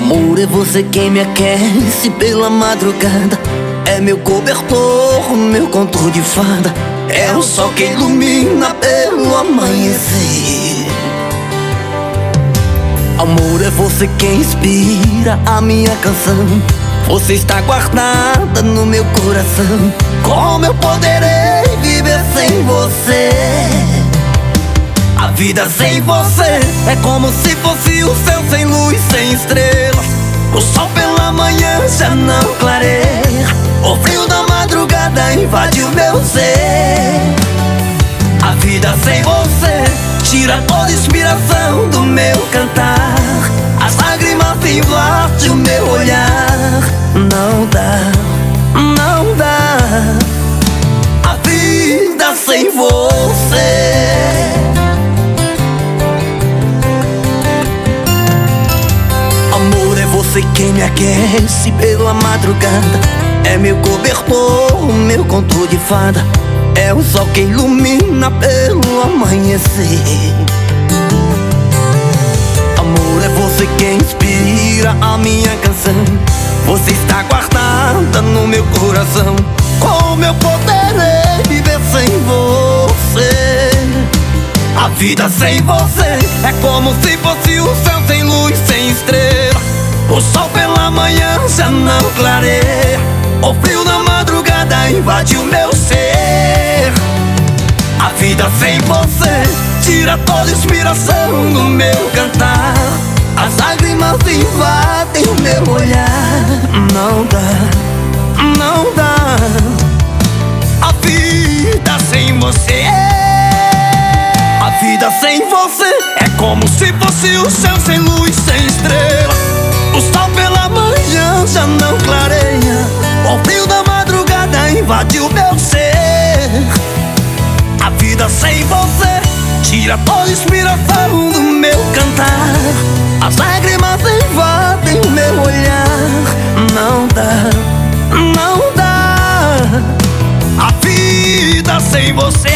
Amor, é você quem me aquece pela madrugada. É meu cobertor, meu conto de fada. É o sol que ilumina pelo amanhecer. Amor, é você quem inspira a minha canção. Você está guardada no meu coração. Como eu poderei viver sem você? A vida sem você é como se fosse o céu sem luz, sem estrelas. O sol pela manhã já não clareia. O frio da madrugada invade o meu ser. A vida sem você tira toda a inspiração do meu cantar. As lágrimas invadem o meu olhar. Não dá, não dá. A vida sem você. Amor, é você quem me aquece pela madrugada. É meu cobertor, meu conto de fada. É o sol que ilumina pelo amanhecer. Amor, é você quem inspira a minha canção. Você está guardada no meu coração. Como eu poderei viver sem você? A vida sem você é como se fosse o céu sem luz, sem estrela. O sol pela manhã já não clareia. O frio da madrugada invade o meu ser. A vida sem você tira toda a inspiração do meu cantar. As lágrimas invadem o meu olhar. Não dá, não dá. A vida sem você. A vida sem você é como se fosse o céu sem luz, sem estrela. O sol pela manhã já não clareia. O frio da madrugada invade o meu ser. A vida sem você tira toda a inspiração do meu cantar. As lágrimas invadem o meu olhar. Não dá, não dá. A vida sem você.